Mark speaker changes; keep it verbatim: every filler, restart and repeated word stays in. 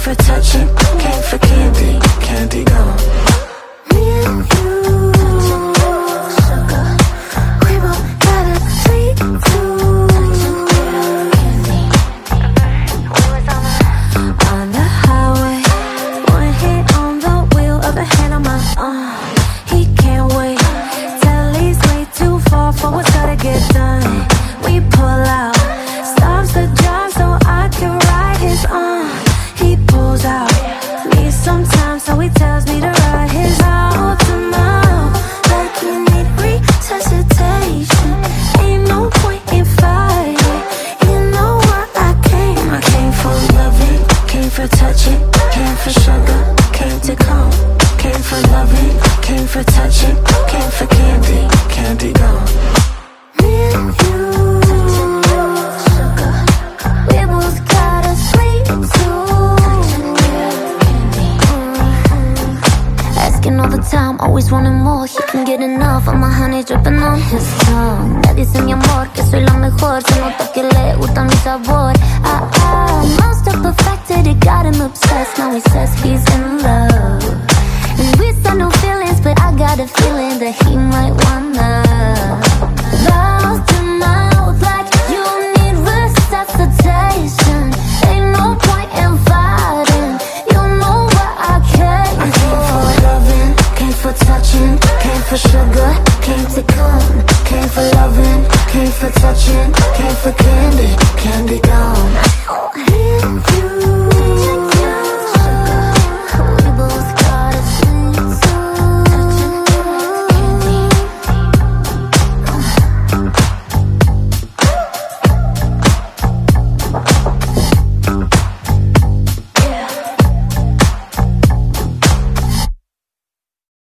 Speaker 1: for touching, came for candy, candy gone. Me and you, sugar, we both got a sweet tooth. On the highway, one hit on the wheel, other hand on my arm. He can't wait till he's way too far for what's gotta get done. We pull out, stops the drive so I can ride his arm. He pulls out, needs some time so he tells me to ride his mouth to mouth. Like you need resuscitation, ain't no point in fighting. You know where I came, I came for loving, came for touching, came for sugar, came to come. Came for loving, came for touching, came for candy, candy gone. Me and you, sugar, we both got a sweet tooth. Asking all the time, always wanting more. He can get enough of my honey dripping on his tongue. Me dice mi amor que soy la mejor. Se nota que le gusta mi sabor. Ah, ah, monster perfected, it got him obsessed. Now he says he's in love. And we said no feelings, but I got a feeling that he might wanna mouth to mouth like you need resuscitation. Ain't no point in fighting. You know what I came I came for loving, came for touching, came for sugar, came to come. Came for loving, came for touching, came for candy, candy gone.